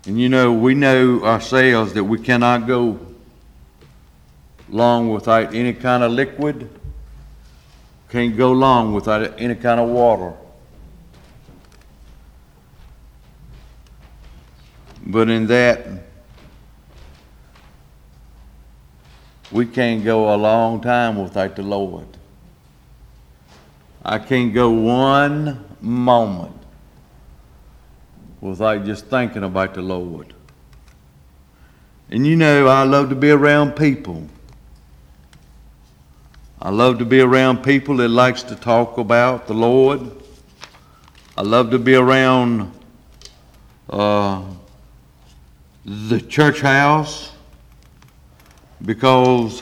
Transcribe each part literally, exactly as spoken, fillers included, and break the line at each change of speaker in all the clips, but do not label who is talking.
And you know, we know ourselves that we cannot go long without any kind of liquid. Can't go long without any kind of water. But in that, we can't go a long time without the Lord. I can't go one moment without just thinking about the Lord. And you know, I love to be around people. I love to be around people that likes to talk about the Lord. I love to be around uh, the church house, because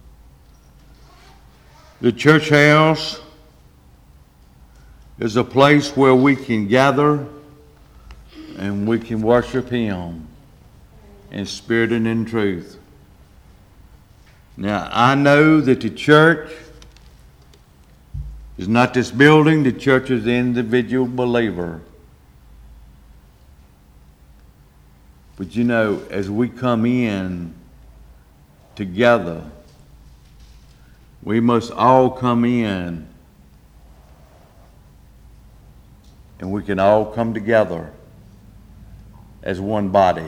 the church house is a place where we can gather and we can worship Him in spirit and in truth. Now, I know that the church is not this building. The church is the individual believer. But you know, as we come in together, we must all come in and we can all come together as one body.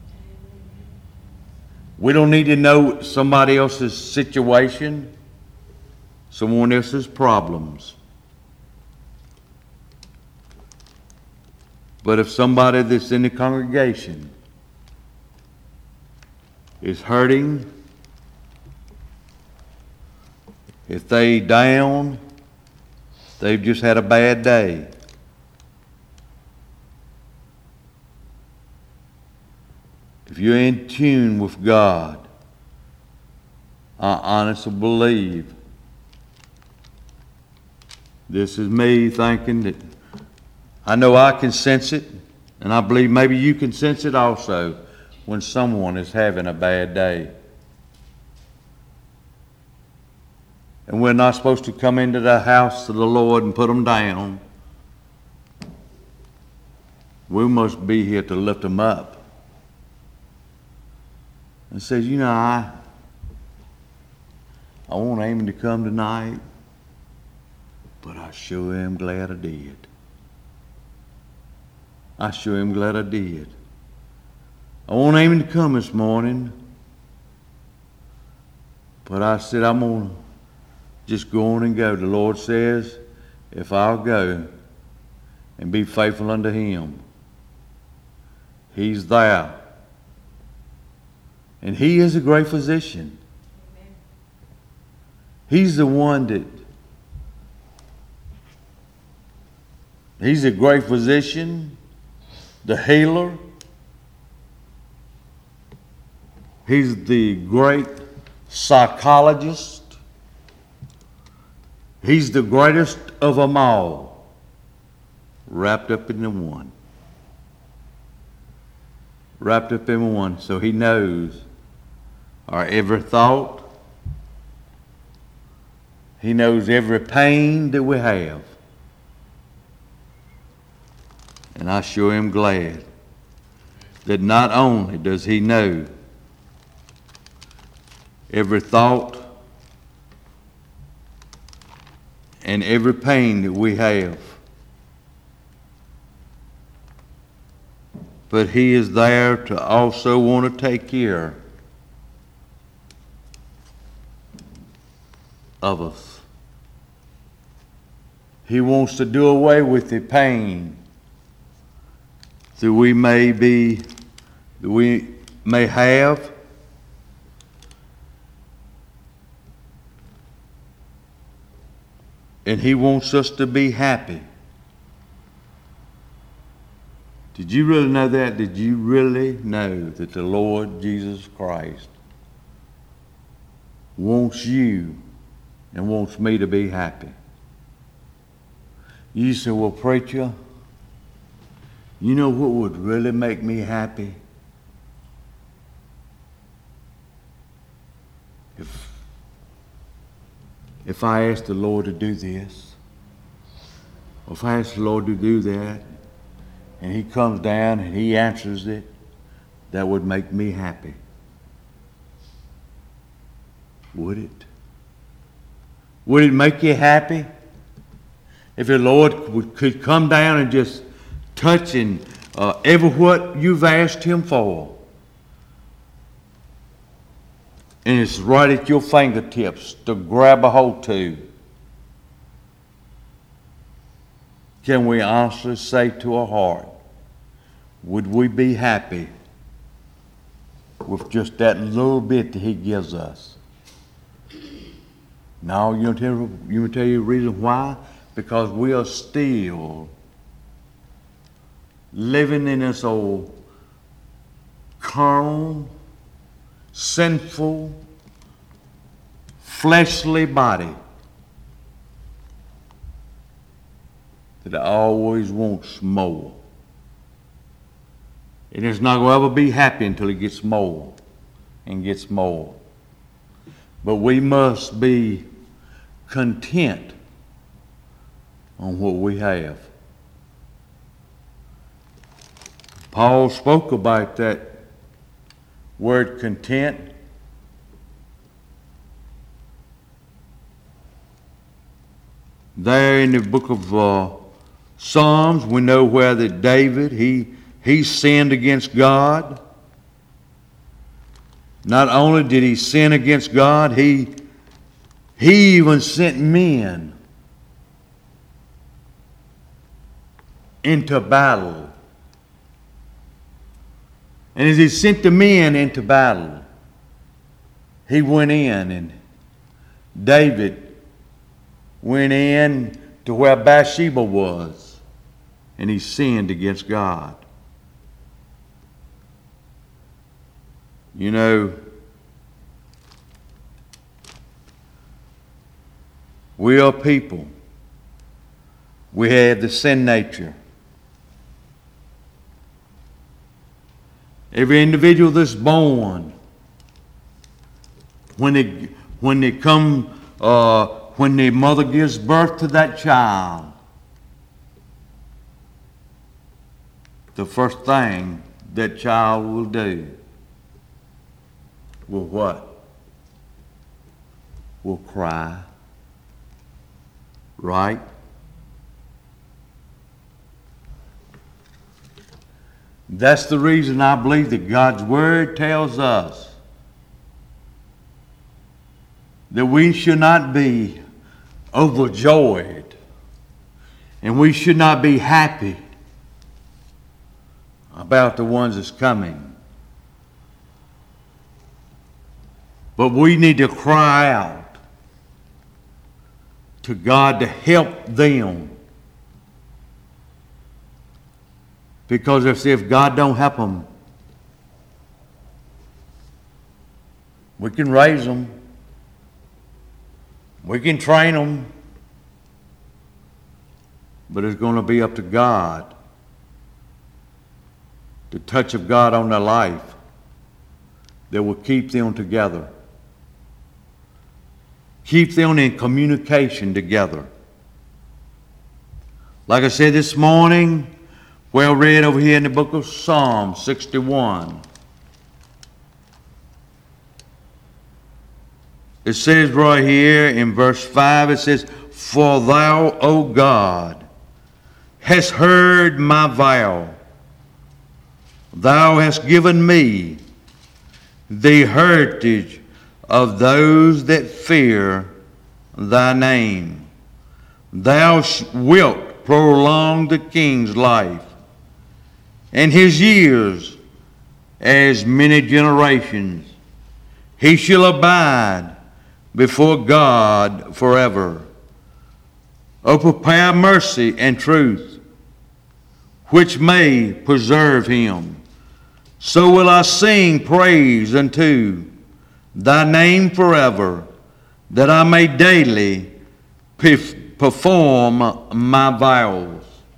We don't need to know somebody else's situation, someone else's problems. But if somebody that's in the congregation is hurting, if they down, they've just had a bad day, if you're in tune with God, I honestly believe, this is me thinking that I know I can sense it, and I believe maybe you can sense it also when someone is having a bad day. And we're not supposed to come into the house of the Lord and put them down. We must be here to lift them up. And says, you know, I I won't aim to come tonight, but I sure am glad I did. I sure am glad I did. I won't aim to come this morning, but I said I'm going to just go on and go. The Lord says, if I'll go and be faithful unto Him, He's there. And He is a great physician. Amen. He's the one that, He's a great physician, the healer. He's the great psychologist. He's the greatest of them all, wrapped up in the one. Wrapped up in one, so He knows our every thought. He knows every pain that we have. And I sure am glad that not only does He know every thought and every pain that we have, but He is there to also want to take care of us. He wants to do away with the pain that we may be, that we may have. And He wants us to be happy. Did you really know that? Did you really know that the Lord Jesus Christ wants you and wants me to be happy? You say, well, preacher, you know what would really make me happy? If, if I asked the Lord to do this, or if I asked the Lord to do that, and He comes down and He answers it, that would make me happy. Would it? Would it make you happy if the Lord would, could come down and just touch and uh, every what you've asked Him for? And it's right at your fingertips to grab a hold to. Can we honestly say to our heart, would we be happy with just that little bit that He gives us? No, you know, tell, you want to tell you the reason why? Because we are still living in this old carnal, sinful, fleshly body that always wants more. And it's not going to ever be happy until it gets more and gets more. But we must be content on what we have. Paul spoke about that word content. There in the book of uh, Psalms, we know where that David, he, he sinned against God. Not only did he sin against God, he, he even sent men into battle. And as he sent the men into battle, he went in, and David went in to where Bathsheba was, and he sinned against God. You know, we are people. We have the sin nature. Every individual that's born, when they when they come, uh, when their mother gives birth to that child, the first thing that child will do will what? Will cry. Right? That's the reason I believe that God's Word tells us that we should not be overjoyed and we should not be happy about the ones that's coming. But we need to cry out to God to help them. Because if, if God don't help them, we can raise them. We can train them. But it's going to be up to God, the touch of God on their life that will keep them together. Keep them in communication together. Like I said this morning, well read over here in the book of Psalm sixty-one. It says right here in verse five, it says, "For thou, O God, hast heard my vow. Thou hast given me the heritage of those that fear thy name. Thou wilt prolong the king's life, and his years as many generations. He shall abide before God forever. O prepare mercy and truth, which may preserve him. So will I sing praise unto thy name forever, that I may daily perform my vows."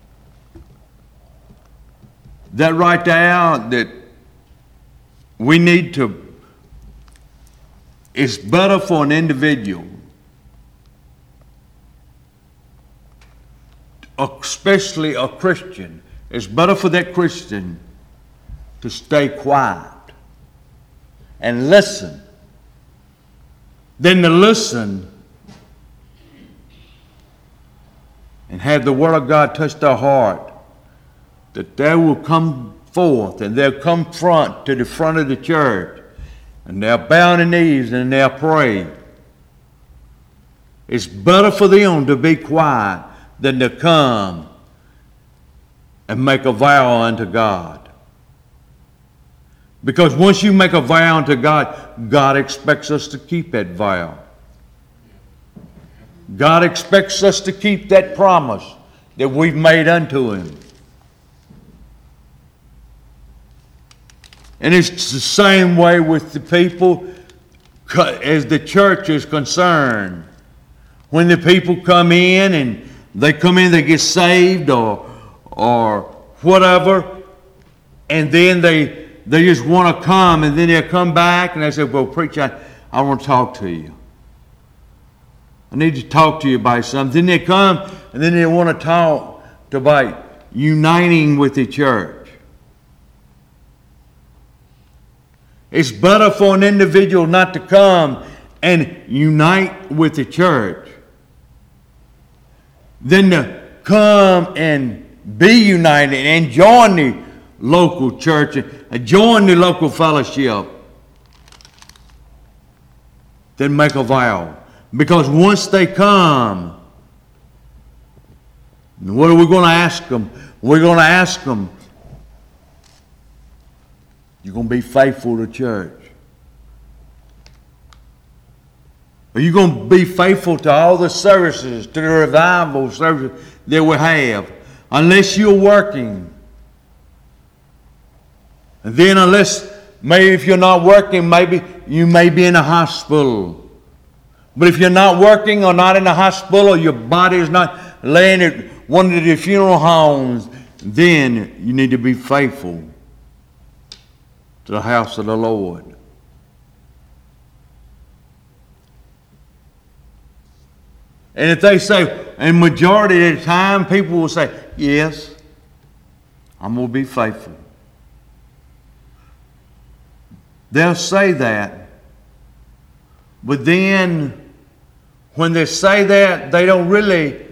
That right there, that we need to, it's better for an individual, especially a Christian, it's better for that Christian to stay quiet and listen than to listen and have the Word of God touch their heart, that they will come forth and they'll come front to the front of the church and they'll bow on their knees and they'll pray. It's better for them to be quiet than to come and make a vow unto God. Because once you make a vow unto God, God expects us to keep that vow. God expects us to keep that promise that we've made unto Him. And it's the same way with the people as the church is concerned. When the people come in and they come in, they get saved or or whatever, and then they they just want to come, and then they'll come back and they say, well, preacher, I, I want to talk to you. I need to talk to you about something. Then they come and then they want to talk about uniting with the church. It's better for an individual not to come and unite with the church than to come and be united and join the local church and join the local fellowship than make a vow. Because once they come, what are we going to ask them? We're going to ask them, you're going to be faithful to church? Are you going to be faithful to all the services, to the revival services that we have? Unless you're working. And then unless, maybe if you're not working, maybe you may be in a hospital. But if you're not working or not in a hospital, or your body is not laying at one of the funeral homes, then you need to be faithful to the house of the Lord. And if they say, and majority of the time, people will say, yes, I'm going to be faithful. They'll say that. But then, when they say that, they don't really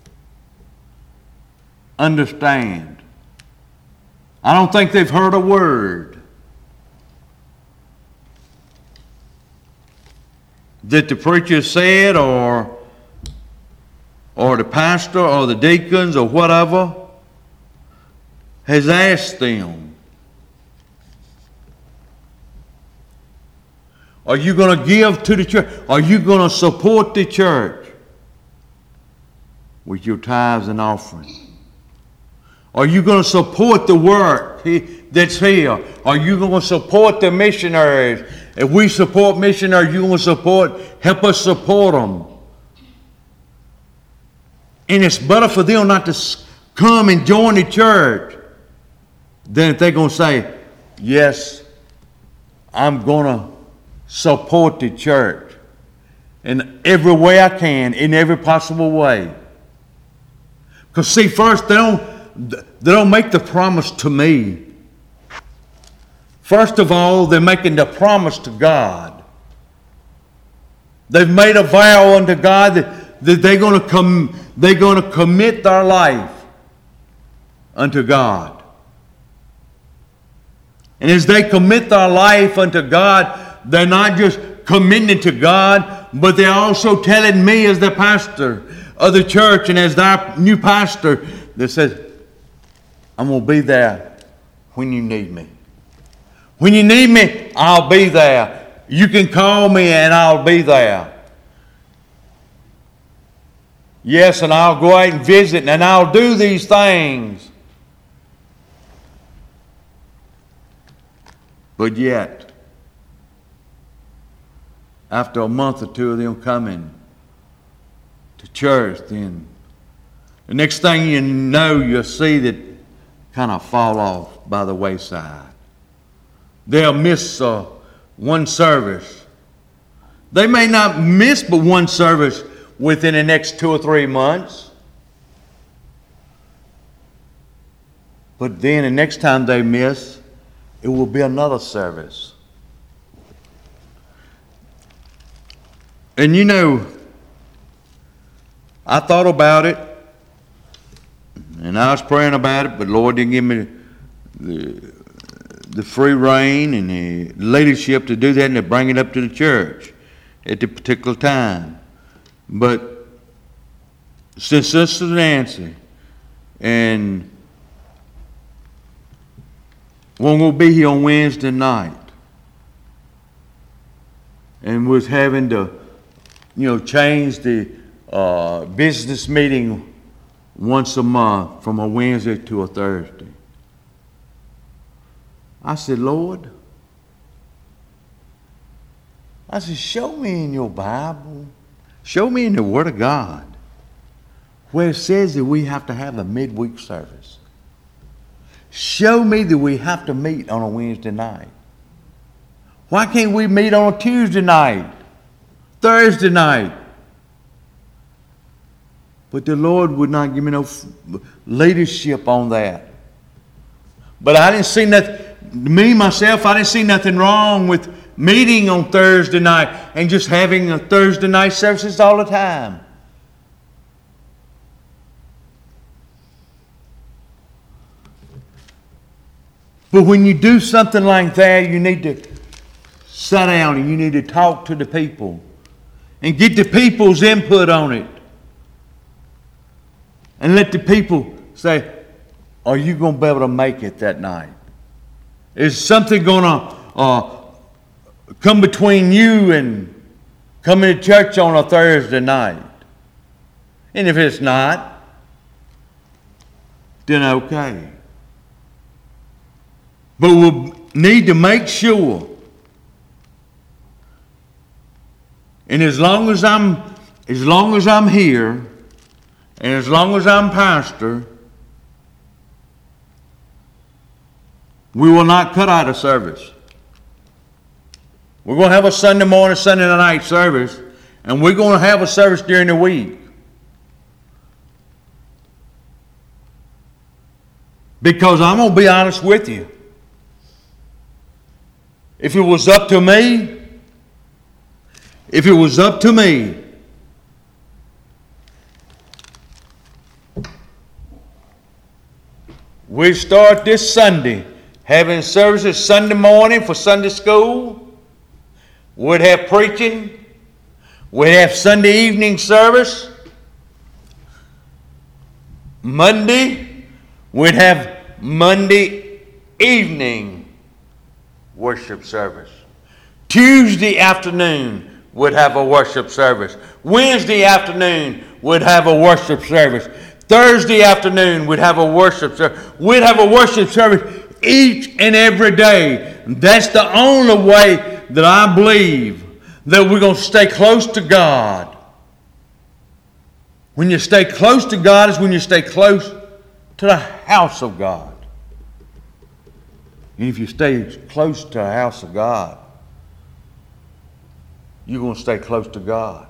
understand. I don't think they've heard a word that the preacher said, or or the pastor or the deacons or whatever has asked them. Are you going to give to the church? Are you going to support the church with your tithes and offerings? Are you going to support the work that's here? Are you going to support the missionaries? If we support missionaries, you're going to support, help us support them. And it's better for them not to come and join the church than if they're going to say, yes, I'm going to support the church in every way I can, in every possible way. Because see, first, they don't, they don't make the promise to me. First of all, they're making the promise to God. They've made a vow unto God that, that they're going to come, they're going to commit their life unto God. And as they commit their life unto God, they're not just committing to God, but they're also telling me as the pastor of the church and as their new pastor that says, I'm going to be there when you need me. When you need me, I'll be there. You can call me and I'll be there. Yes, and I'll go out and visit and I'll do these things. But yet, after a month or two of them coming to church, then the next thing you know, you'll see that kind of fall off by the wayside. They'll miss uh, one service. They may not miss but one service within the next two or three months. But then the next time they miss, it will be another service. And you know, I thought about it, and I was praying about it, but Lord didn't give me the, the free reign and the leadership to do that and to bring it up to the church at the particular time. But since Sister Nancy and we're going to be here on Wednesday night, and was having to, you know, change the uh, business meeting once a month from a Wednesday to a Thursday. I said, Lord, I said, show me in your Bible, show me in the Word of God where it says that we have to have a midweek service. Show me that we have to meet on a Wednesday night. Why can't we meet on a Tuesday night, Thursday night? But the Lord would not give me no leadership on that. But I didn't see nothing, me, myself, I didn't see nothing wrong with meeting on Thursday night and just having a Thursday night services all the time. But when you do something like that, you need to sit down and you need to talk to the people and get the people's input on it. And let the people say, are you going to be able to make it that night? Is something going to uh, come between you and coming to church on a Thursday night? And if it's not, then okay. But we'll need to make sure. And as long as I'm, as long as I'm here, and as long as I'm pastor, we will not cut out a service. We're going to have a Sunday morning, Sunday night service, and we're going to have a service during the week. Because I'm going to be honest with you. If it was up to me, if it was up to me, we start this Sunday having services Sunday morning for Sunday school. We'd have preaching. We'd have Sunday evening service. Monday, we'd have Monday evening worship service. Tuesday afternoon, we'd have a worship service. Wednesday afternoon, we'd have a worship service. Thursday afternoon, we'd have a worship service. We'd have a worship service each and every day. That's the only way that I believe that we're going to stay close to God. When you stay close to God is when you stay close to the house of God. And if you stay close to the house of God, you're going to stay close to God.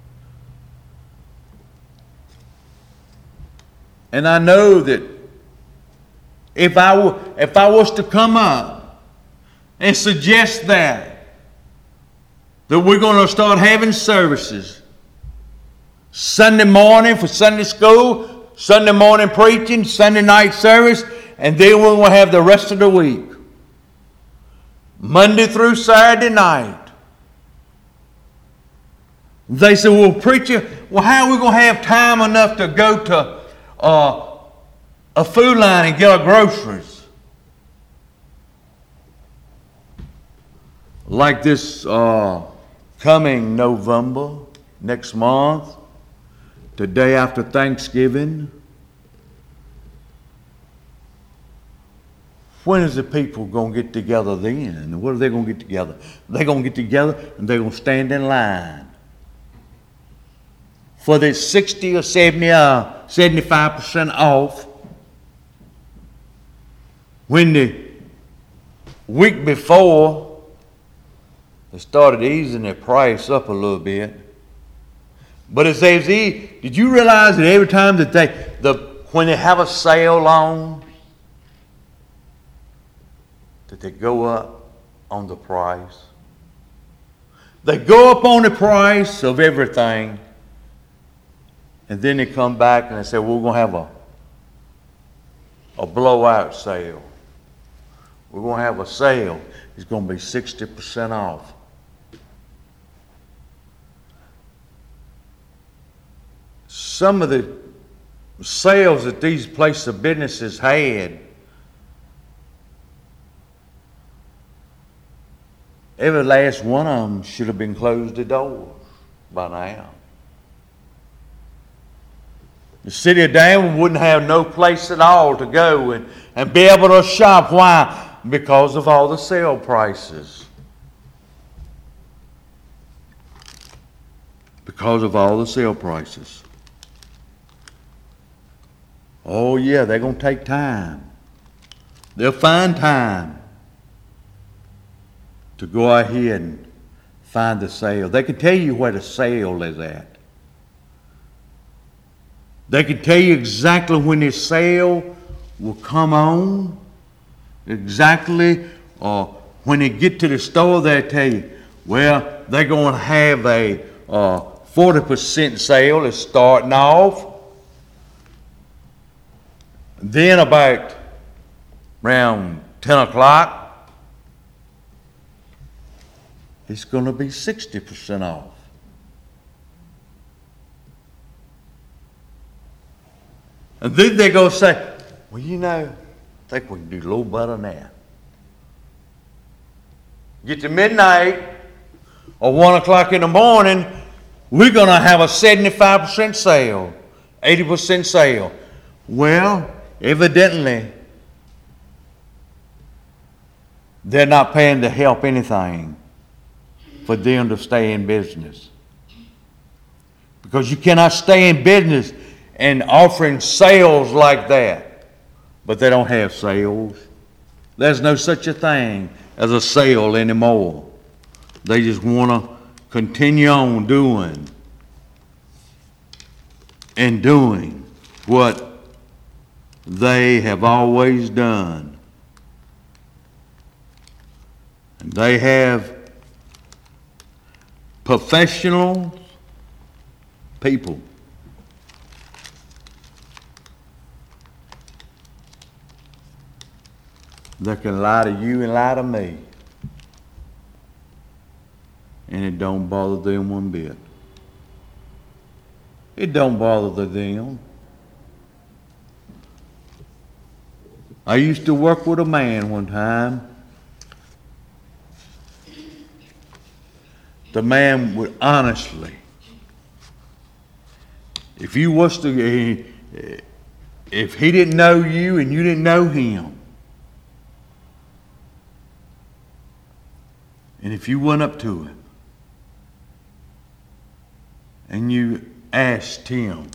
And I know that if I, w- if I was to come up and suggest that, that we're going to start having services Sunday morning for Sunday school, Sunday morning preaching, Sunday night service, and then we're going to have the rest of the week. Monday through Saturday night. They said, well, preacher, well, how are we going to have time enough to go to uh, a food line and get our groceries? Like this uh, coming November, next month, the day after Thanksgiving. When is the people going to get together then? What are they going to get together? They're going to get together and they're going to stand in line for the sixty or seventy or seventy-five percent off. When the week before, they started easing their price up a little bit. But as they, did you realize that every time that they, the when they have a sale on, that they go up on the price. They go up on the price of everything, and then they come back and they say, we're going to have a, a blowout sale. We're going to have a sale. It's going to be sixty percent off. Some of the sales that these places of businesses had, every last one of them should have been closed the doors by now. The city of Danville wouldn't have no place at all to go and, and be able to shop. Why? Because of all the sale prices. Because of all the sale prices. Oh yeah, they're going to take time. They'll find time to go ahead and find the sale. They can tell you where the sale is at. They can tell you exactly when this sale will come on. Exactly, or uh, when they get to the store, they'll tell you, well, they're going to have a uh, forty percent sale that's starting off. Then about around ten o'clock, it's going to be sixty percent off. And then they're going to say, well, you know, I think we can do a little better than that. Get to midnight or one o'clock in the morning, we're going to have a seventy-five percent sale, eighty percent sale. Well, evidently, they're not paying to help anything for them to stay in business. Because you cannot stay in business and offering sales like that. But they don't have sales. There's no such a thing as a sale anymore. They just want to continue on doing and doing what they have always done. And they have professional people that can lie to you and lie to me. And it don't bother them one bit. It don't bother them. I used to work with a man one time. The man would honestly, if you was to, if he didn't know you and you didn't know him, and if you went up to him and you asked him,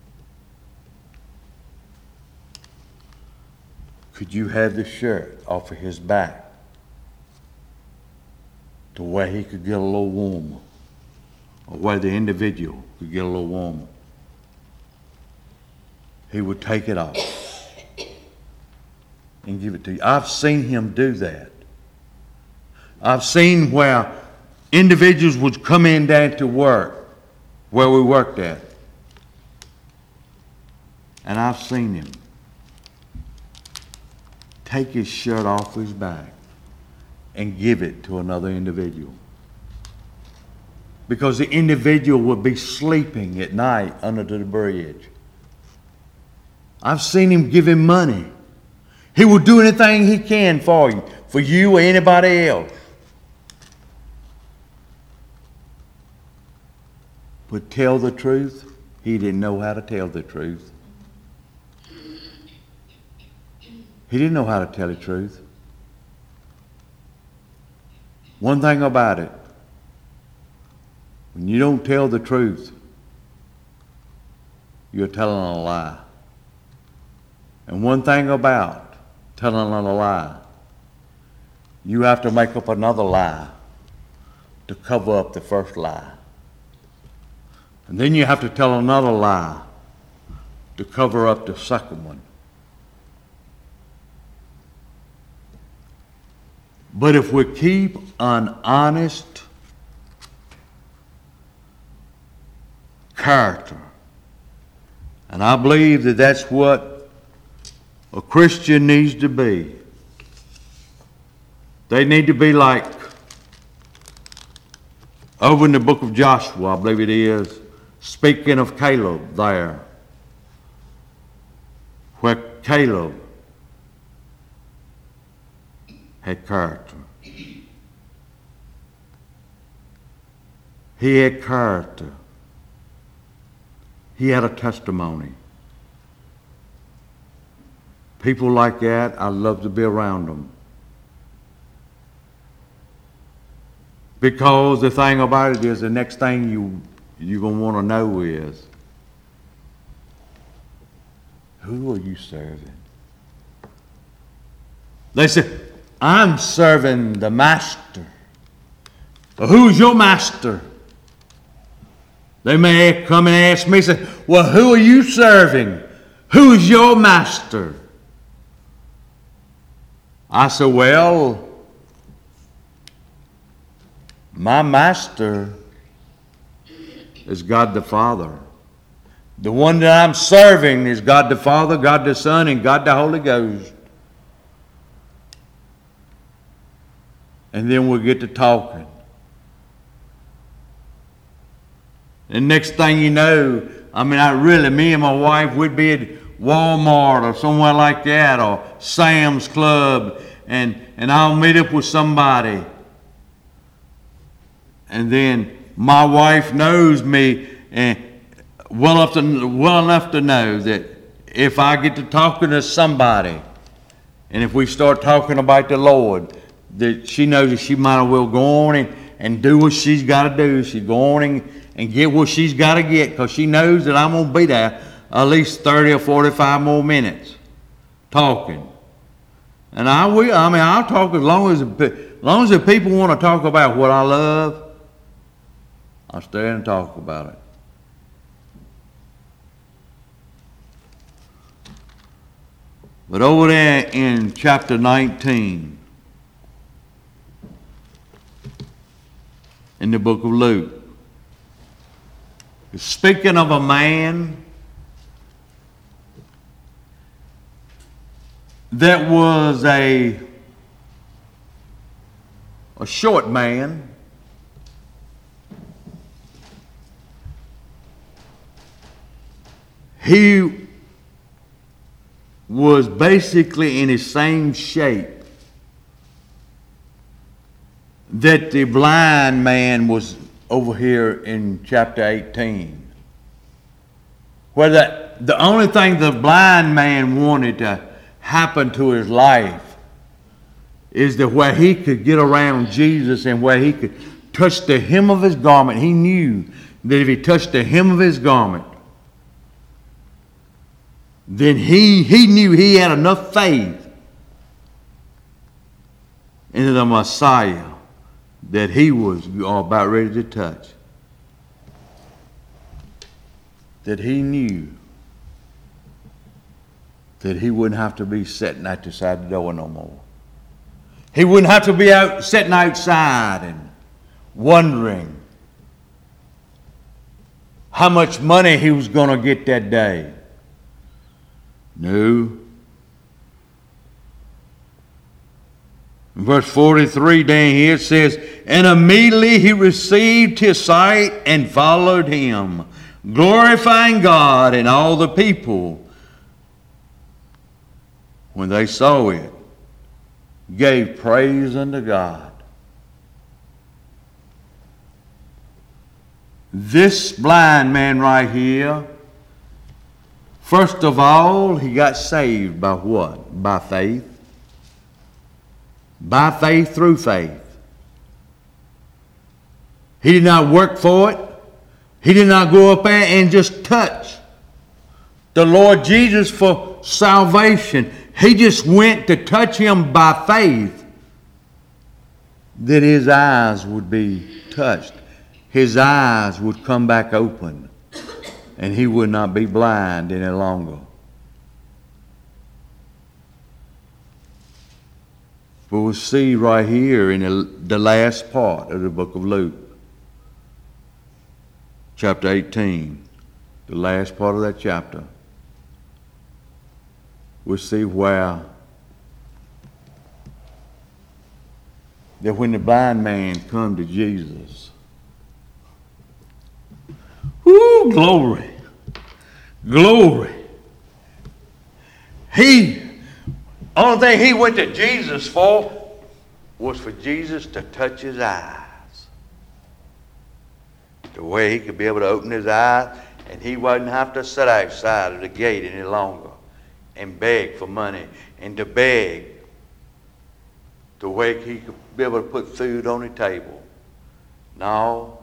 could you have the shirt off of his back to where he could get a little warmer, or where the individual could get a little warmer, he would take it off and give it to you. I've seen him do that. I've seen where individuals would come in down to work, where we worked at. And I've seen him take his shirt off his back and give it to another individual. Because the individual would be sleeping at night under the bridge. I've seen him give him money. He will do anything he can for you, for you or anybody else. But tell the truth, he didn't know how to tell the truth. He didn't know how to tell the truth. One thing about it, when you don't tell the truth, you're telling a lie. And one thing about telling a lie, you have to make up another lie to cover up the first lie. And then you have to tell another lie to cover up the second one. But if we keep an honest character, and I believe that that's what a Christian needs to be. They need to be like, over in the book of Joshua, I believe it is, speaking of Caleb there, where Caleb had character. He had character. He had a testimony. People like that, I love to be around them. Because the thing about it is, the next thing you, you're going to want to know is, who are you serving? They say, I'm serving the master. Well, who's your master? They may come and ask me, say, well, who are you serving? Who is your master? I said, well, my master is God the Father. The one that I'm serving is God the Father, God the Son, and God the Holy Ghost. And then we'll get to talking. And next thing you know, I mean, I really, me and my wife, we'd be at Walmart or somewhere like that, or Sam's Club, and, and I'll meet up with somebody. And then my wife knows me and well enough to, well enough to know that if I get to talking to somebody, and if we start talking about the Lord, that she knows that she might as well go on and, and do what she's got to do. She's going and, and get what she's got to get, because she knows that I'm going to be there at least thirty or forty-five more minutes talking. And I will. I mean, I'll talk as long as, as long as the people want to talk about what I love. I'll stay and talk about it. But over there in chapter nineteen, in the book of Luke, it's speaking of a man that was a, a short man. He was basically in his same shape that the blind man was over here in chapter eighteen. Where the, the only thing the blind man wanted to happen to his life is that where he could get around Jesus and where he could touch the hem of his garment. He knew that if he touched the hem of his garment, then he, he knew he had enough faith in the Messiah that he was about ready to touch. That he knew that he wouldn't have to be sitting at the side of the door no more. He wouldn't have to be out sitting outside and wondering how much money he was going to get that day. No. In verse forty-three down here it says, and immediately he received his sight and followed him, glorifying God, and all the people, when they saw it, gave praise unto God. This blind man right here, first of all, he got saved by what? By faith. By faith through faith. He did not work for it. He did not go up there and just touch the Lord Jesus for salvation. He just went to touch him by faith, that his eyes would be touched. His eyes would come back open, and he would not be blind any longer. But we'll see right here in the, the last part of the book of Luke, chapter eighteen, the last part of that chapter, we'll see where that when the blind man come to Jesus, whoo, glory, glory. He, only thing he went to Jesus for was for Jesus to touch his eyes. The way he could be able to open his eyes and he wouldn't have to sit outside of the gate any longer and beg for money and to beg the way he could be able to put food on the table. No.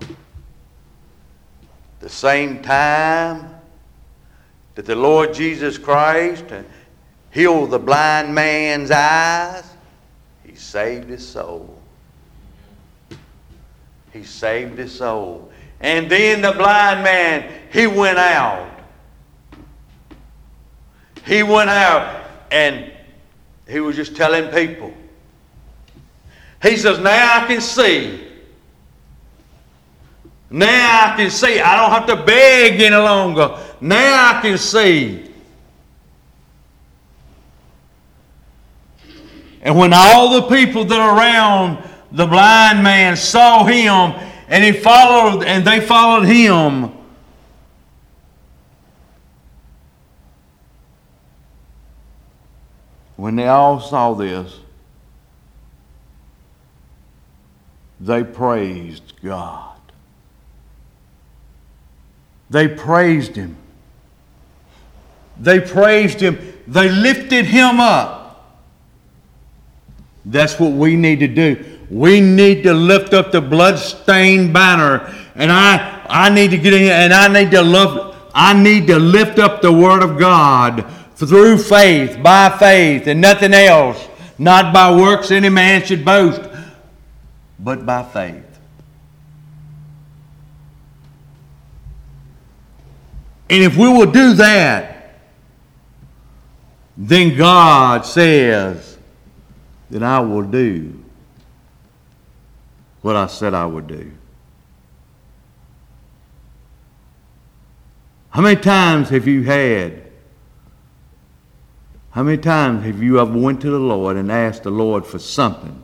The same time that the Lord Jesus Christ healed the blind man's eyes, he saved his soul. He saved his soul. And then the blind man, he went out. He went out and he was just telling people. He says, now I can see. Now I can see. I don't have to beg any longer. Now I can see. And when all the people that are around the blind man saw him, and he followed, and they followed him, when they all saw this, they praised God. They praised him. They praised him. They lifted him up. That's what we need to do. We need to lift up the bloodstained banner. And I, I need to get in here and I need to love, I need to lift up the Word of God through faith, by faith, and nothing else. Not by works any man should boast, but by faith. And if we will do that, then God says that I will do what I said I would do. How many times have you had, how many times have you ever went to the Lord and asked the Lord for something?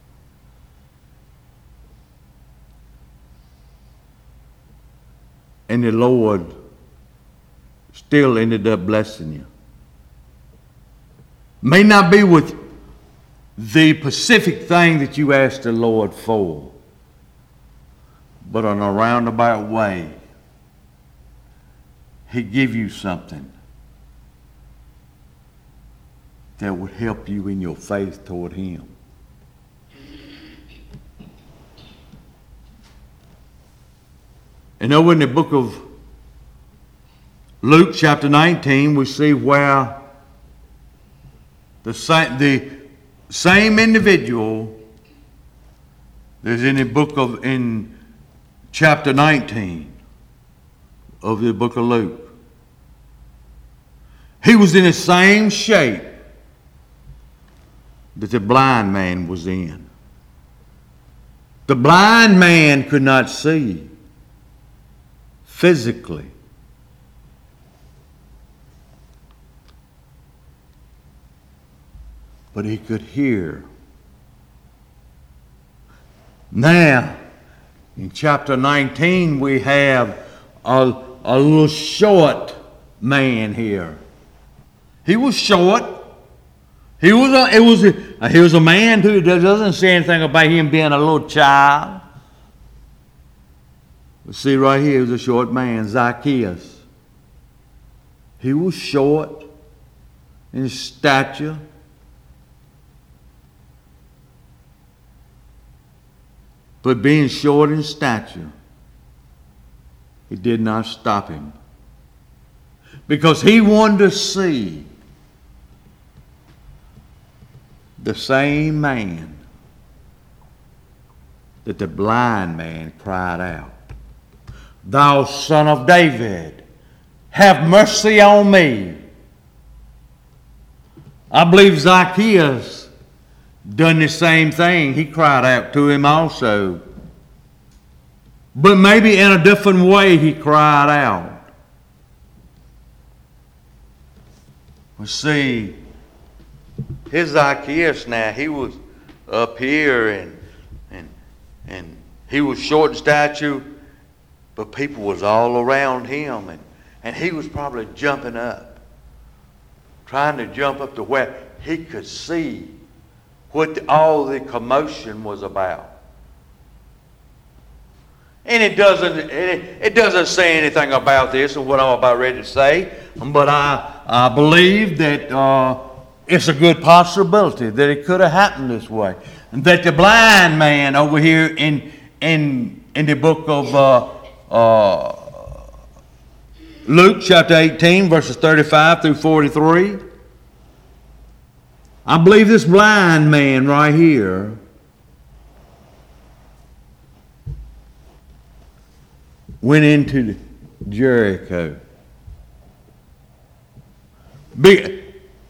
And the Lord still ended up blessing you. May not be with the specific thing that you asked the Lord for, but in a roundabout way, He give you something that would help you in your faith toward Him. And over in the book of Luke chapter nineteen, we see where the same, the same individual that's in the book of, in chapter nineteen of the book of Luke. He was in the same shape that the blind man was in. The blind man could not see physically. But he could hear. Now, in chapter nineteen, we have a, a little short man here. He was short. He was a, it was a, he was a man who doesn't say anything about him being a little child. But see right here, he was a short man, Zacchaeus. He was short in stature. But being short in stature, it did not stop him. Because he wanted to see the same man that the blind man cried out, "Thou Son of David, have mercy on me." I believe Zacchaeus done the same thing. He cried out to him also. But maybe in a different way he cried out. We see, his Zacchaeus now, he was up here and and and he was short in stature, but people was all around him, and, and he was probably jumping up, trying to jump up to where he could see what the, all the commotion was about. And it doesn't it, it doesn't say anything about this and what I'm about ready to say, but I, I believe that uh, it's a good possibility that it could have happened this way. And that the blind man over here in in in the book of uh, uh, Luke chapter eighteen, verses thirty-five through forty-three, I believe this blind man right here went into Jericho. Be,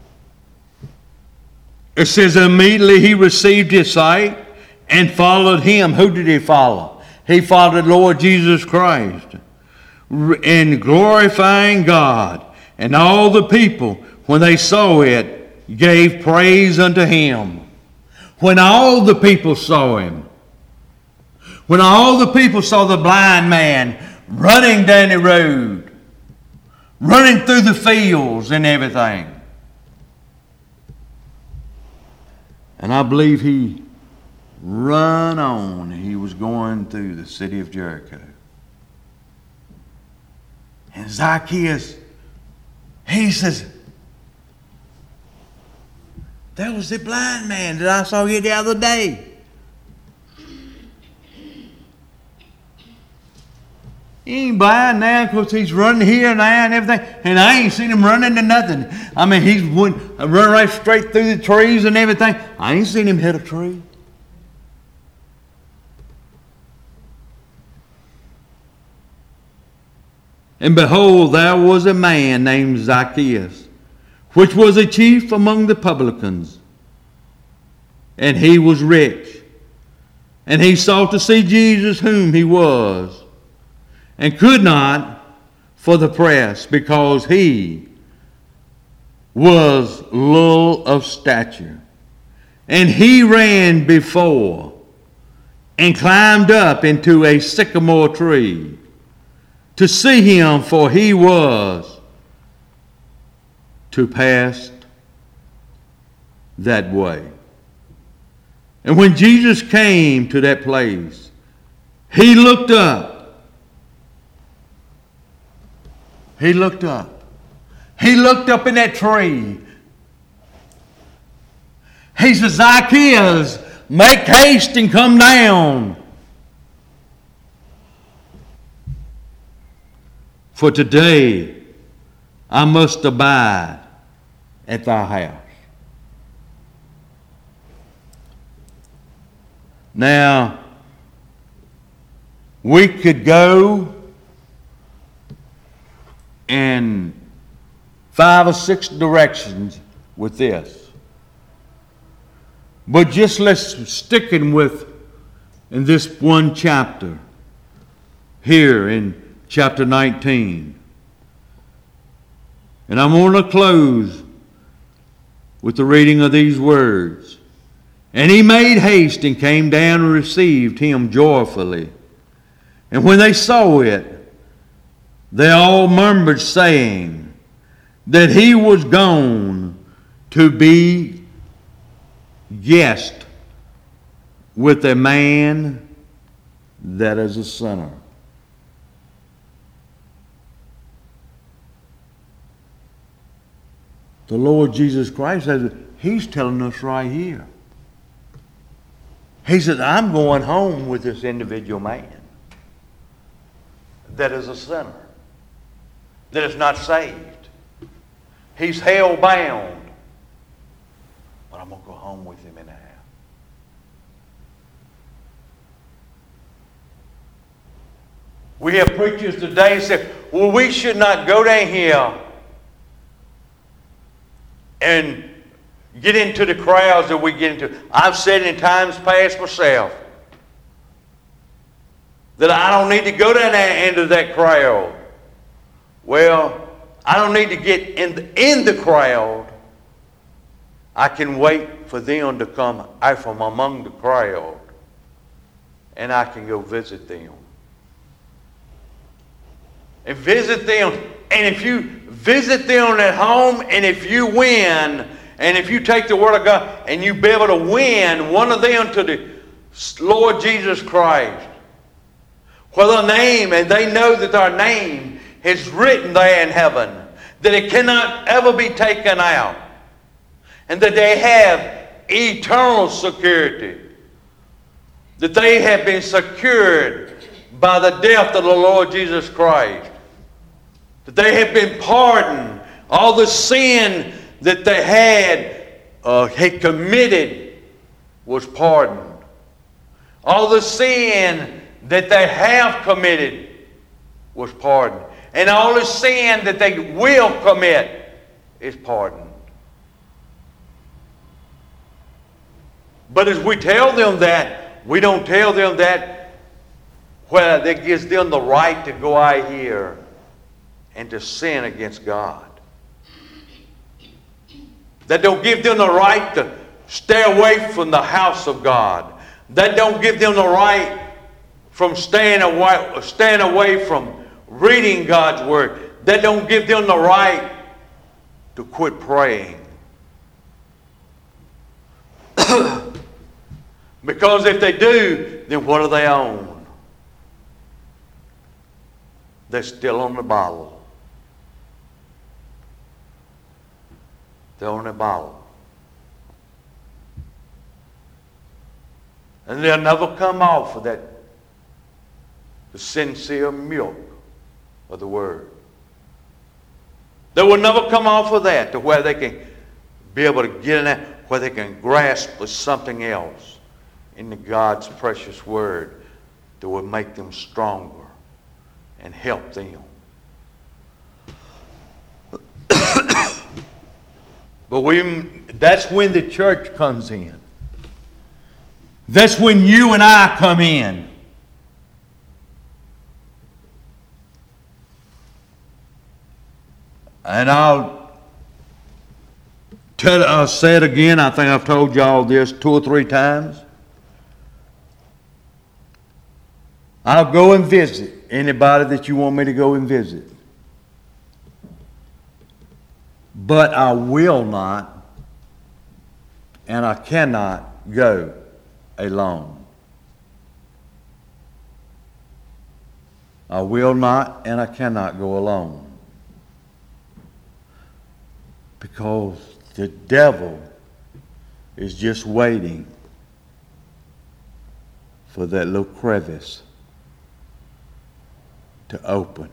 it says immediately he received his sight and followed him. Who did he follow? He followed Lord Jesus Christ, and glorifying God. And all the people, when they saw it, gave praise unto him. When all the people saw him, when all the people saw the blind man running down the road, running through the fields and everything. And I believe he run on. He was going through the city of Jericho. And Zacchaeus, he says, that was the blind man that I saw here the other day. He ain't blind now because he's running here now and everything. And I ain't seen him running to nothing. I mean, he's went, run right straight through the trees and everything. I ain't seen him hit a tree. And behold, there was a man named Zacchaeus, which was a chief among the publicans. And he was rich. And he sought to see Jesus, whom he was, and could not for the press, because he was little of stature. And he ran before and climbed up into a sycamore tree to see him, for he was to pass that way. And when Jesus came to that place, he looked up. He looked up. He looked up in that tree. He said, Zacchaeus, make haste and come down. For today I must abide at thy house. Now, we could go in five or six directions with this. But just let's stick in with in this one chapter here in chapter nineteen. And I'm going to close with the reading of these words. And he made haste and came down and received him joyfully. And when they saw it, they all murmured, saying that he was gone to be guest with a man that is a sinner. The Lord Jesus Christ says, he's telling us right here. He says, I'm going home with this individual man that is a sinner, that is not saved. He's hell bound. But I'm going to go home with him anyhow. We have preachers today who say, well, we should not go down here and get into the crowds that we get into. I've said in times past myself that I don't need to go down there into that crowd. Well, I don't need to get in the, in the crowd. I can wait for them to come out from among the crowd, and I can go visit them. And visit them. And if you visit them at home, and if you win, and if you take the Word of God, and you be able to win one of them to the Lord Jesus Christ, where their name, and they know that their name is written there in heaven, that it cannot ever be taken out, and that they have eternal security, that they have been secured by the death of the Lord Jesus Christ, that they have been pardoned. All the sin that they had, uh, had committed was pardoned. All the sin that they have committed was pardoned. And all the sin that they will commit is pardoned. But as we tell them that, we don't tell them that where that gives them the right to go out here and to sin against God. That don't give them the right to stay away from the house of God. That don't give them the right from staying away, staying away from reading God's Word. That don't give them the right to quit praying. Because if they do, then what do they own? They're still on the bottle. They're on the bottle. And they'll never come off of that, the sincere milk of the Word. They will never come off of that to where they can be able to get in that, where they can grasp with something else in the God's precious Word that will make them stronger and help them. But we, that's when the church comes in. That's when you and I come in. And I'll tell, I'll say it again. I think I've told y'all this two or three times. I'll go and visit anybody that you want me to go and visit. But I will not, and I cannot go alone. I will not, and I cannot go alone. Because the devil is just waiting for that little crevice to open,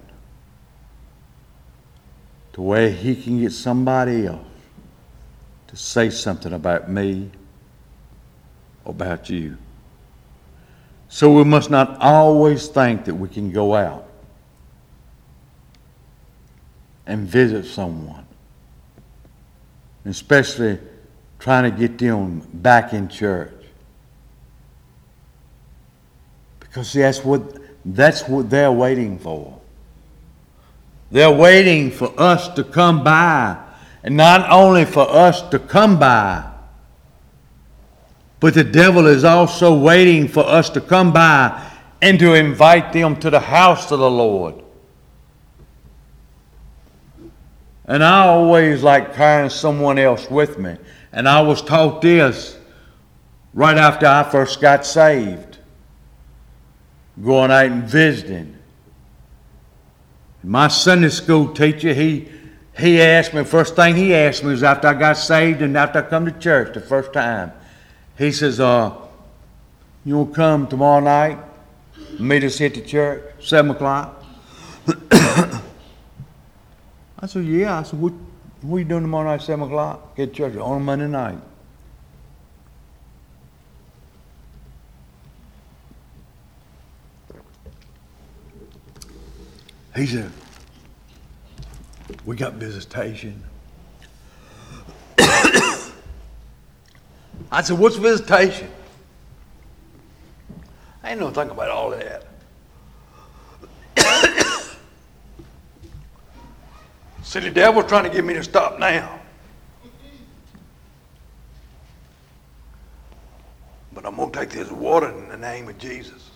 to where he can get somebody else to say something about me or about you. So we must not always think that we can go out and visit someone, especially trying to get them back in church. Because see, that's what, that's what they're waiting for. They're waiting for us to come by. And not only for us to come by, but the devil is also waiting for us to come by and to invite them to the house of the Lord. And I always like carrying someone else with me. And I was taught this right after I first got saved. Going out and visiting. My Sunday school teacher, he he asked me, first thing he asked me was after I got saved and after I come to church the first time. He says, uh, you want to come tomorrow night? Meet us at the church, seven o'clock. I said, yeah. I said, what, what are you doing tomorrow night, seven o'clock? At church on Monday night. He said, we got visitation.
I said, what's visitation? I ain't no think about all of that. See, the devil's trying to get me to stop now. But I'm going to take this water in the name of Jesus.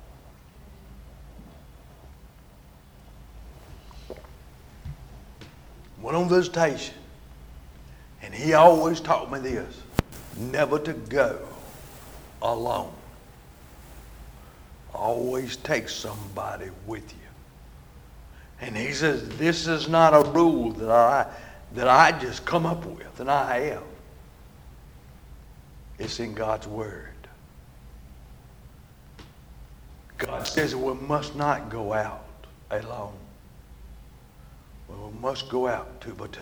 Went on visitation. And he always taught me this. Never to go alone. Always take somebody with you. And he says, this is not a rule that I, that I just come up with, and I have. It's in God's Word. God says we must not go out alone. We must go out two by two.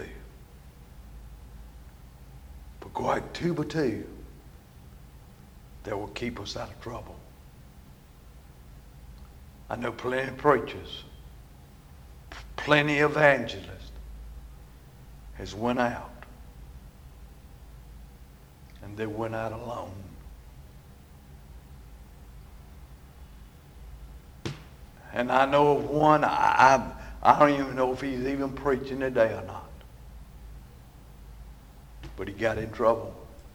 But go out two by two, that will keep us out of trouble. I know plenty of preachers, plenty of evangelists has went out. And they went out alone. And I know of one, I, I, I don't even know if he's even preaching today or not. But he got in trouble.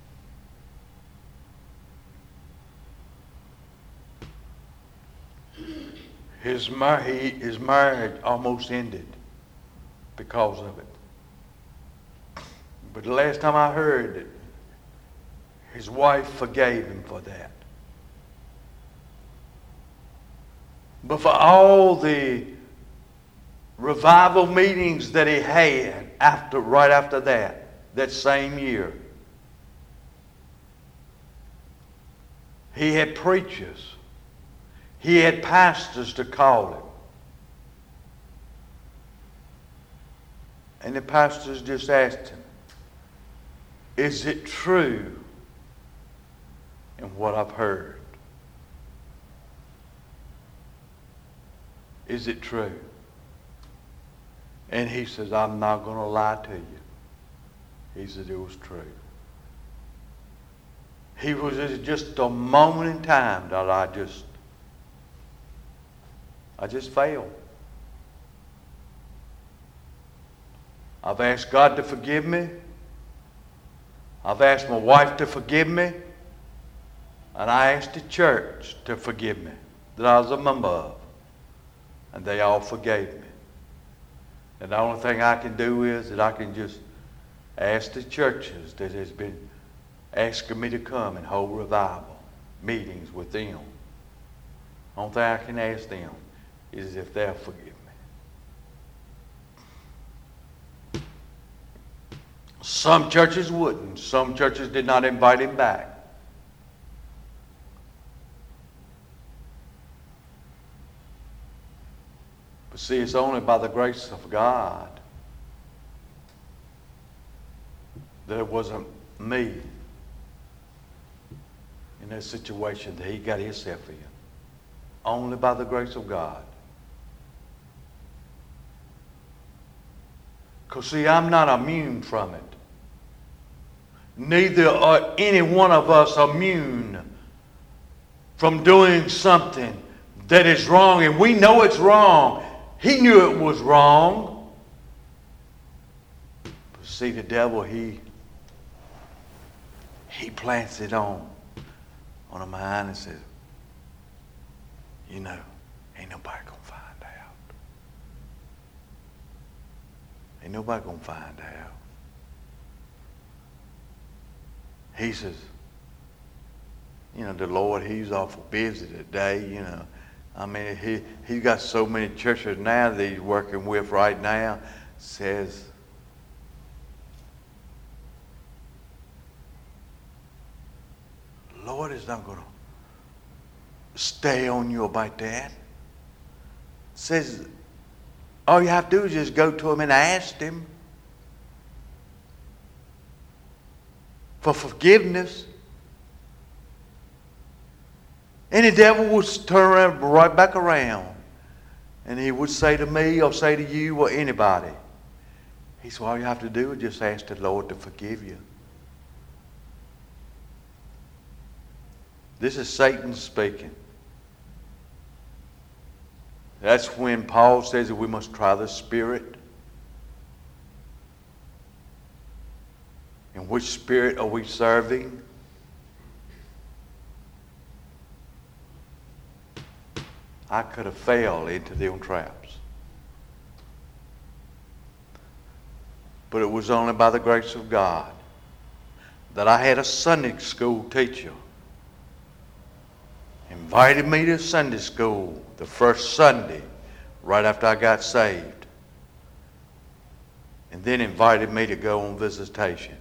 His, mar- he, his marriage almost ended because of it. But the last time I heard it, his wife forgave him for that. But for all the revival meetings that he had after, right after that, that same year, he had preachers. He had pastors to call him. And the pastors just asked him, is it true in what I've heard? Is it true? And he says, I'm not going to lie to you. He said it was true. He was just a moment in time that I just, I just failed. I've asked God to forgive me. I've asked my wife to forgive me. And I asked the church to forgive me that I was a member of. And they all forgave me. And the only thing I can do is that I can just ask the churches that has been asking me to come and hold revival meetings with them. The only thing I can ask them is if they'll forgive me. Some churches wouldn't. Some churches did not invite him back. But see, it's only by the grace of God that it wasn't me in that situation that he got himself in. Only by the grace of God. Because see, I'm not immune from it. Neither are any one of us immune from doing something that is wrong, and we know it's wrong. He knew it was wrong. But see, the devil, he he plants it on on a mind and says, you know, ain't nobody gonna find out. Ain't nobody gonna find out. He says, you know, the Lord, he's awful busy today, you know. I mean, he, he's got so many churches now that he's working with right now. Says, Lord is not going to stay on you about that. Says, all you have to do is just go to him and ask him for forgiveness. And the devil would turn around, right back around. And he would say to me or say to you or anybody, he said, all you have to do is just ask the Lord to forgive you. This is Satan speaking. That's when Paul says that we must try the Spirit. And which spirit are we serving? I could have fell into them traps. But it was only by the grace of God that I had a Sunday school teacher invited me to Sunday school the first Sunday right after I got saved, and then invited me to go on visitation.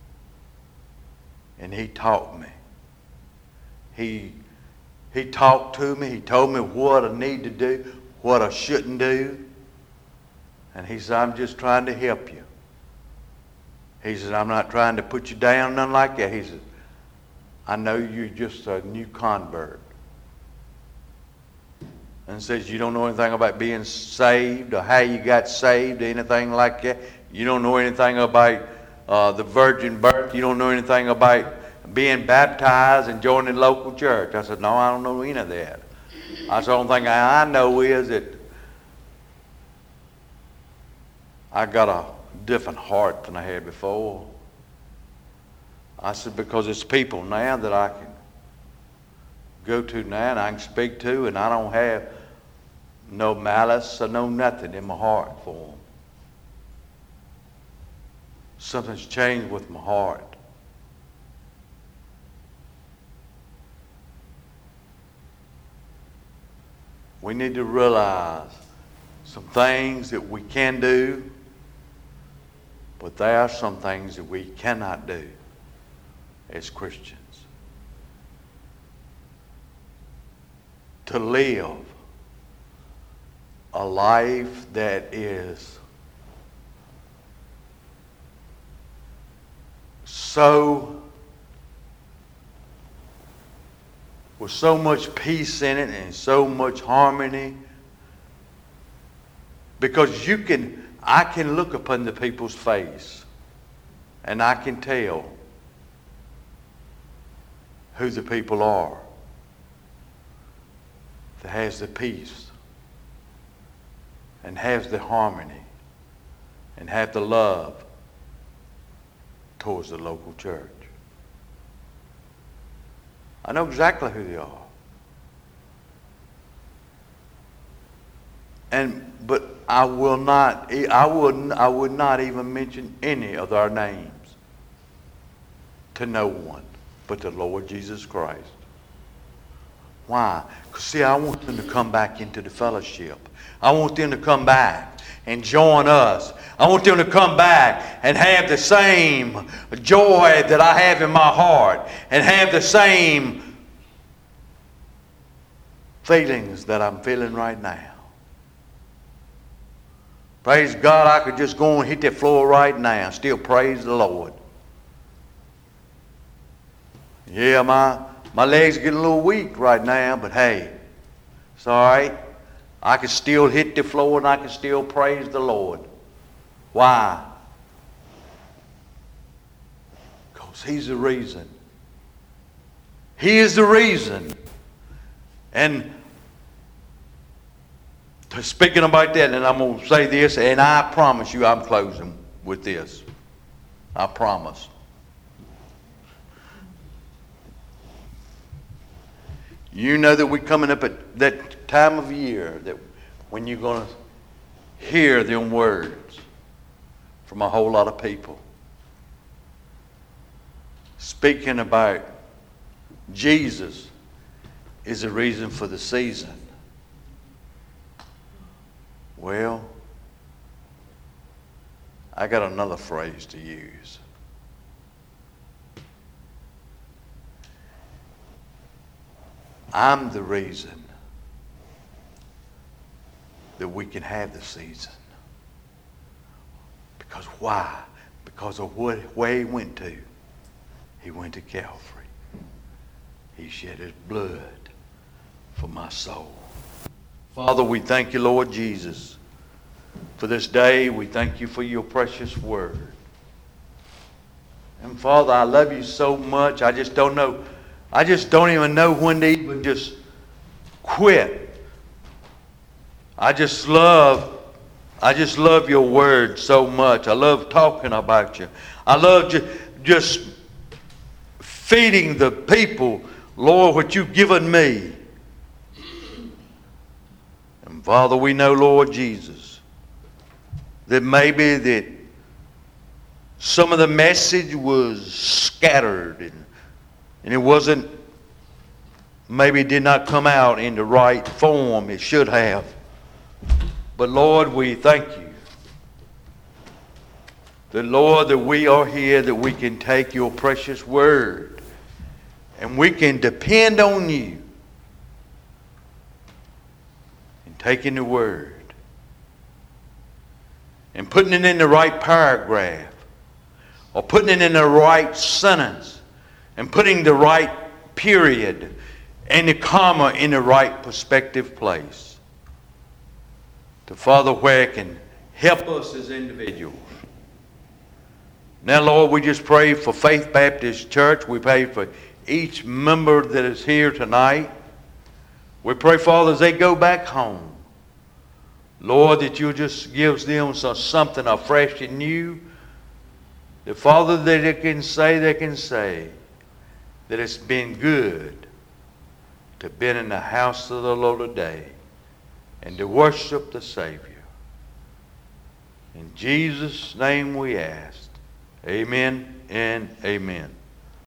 And he taught me. He, he talked to me. He told me what I need to do, what I shouldn't do. And he said, I'm just trying to help you. He said, I'm not trying to put you down, nothing like that. He said, I know you're just a new convert. And says, you don't know anything about being saved or how you got saved or anything like that. You don't know anything about uh, the virgin birth. You don't know anything about being baptized and joining the local church. I said, no, I don't know any of that. I said, the only thing I know is that I got a different heart than I had before. I said, because it's people now that I can go to now and I can speak to, and I don't have no malice or no nothing in my heart for them. Something's changed with my heart. We need to realize some things that we can do, but there are some things that we cannot do as Christians. To live a life that is so, with so much peace in it and so much harmony, because you can, I can look upon the people's face and I can tell who the people are that has the peace and has the harmony and have the love towards the local church. I know exactly who they are. And but I will not I wouldn't I would not even mention any of their names to no one but the Lord Jesus Christ. Why? Because see, I want them to come back into the fellowship. I want them to come back and join us. I want them to come back and have the same joy that I have in my heart and have the same feelings that I'm feeling right now. Praise God, I could just go and hit that floor right now and still praise the Lord. Yeah, my, my legs getting a little weak right now, but hey, it's all right. I can still hit the floor and I can still praise the Lord. Why? Because He's the reason. He is the reason. And speaking about that, and I'm going to say this, and I promise you I'm closing with this. I promise. You know that we're coming up at that time of year that when you're going to hear them words from a whole lot of people speaking about Jesus is the reason for the season. Well, I got another phrase to use. I'm the reason that we can have the season. Because why? Because of what, where He went to. He went to Calvary. He shed His blood for my soul. Father, we thank you, Lord Jesus, for this day. We thank you for your precious word. And Father, I love you so much. I just don't know I just don't even know when to even just quit. I just love, I just love your word so much. I love talking about you. I love ju- just feeding the people, Lord, what you've given me. And Father, we know, Lord Jesus, that maybe that some of the message was scattered and, and it wasn't, maybe it did not come out in the right form it should have. But Lord, we thank you that, Lord, that we are here, that we can take your precious word and we can depend on you in taking the word and putting it in the right paragraph or putting it in the right sentence and putting the right period and the comma in the right perspective place. To Father, where it can help us as individuals. Now, Lord, we just pray for Faith Baptist Church. We pray for each member that is here tonight. We pray, Father, as they go back home, Lord, that you just give them some, something afresh and new. That, Father, that they can say, they can say that it's been good to be in the house of the Lord today and to worship the Savior. In Jesus' name we ask. Amen and amen.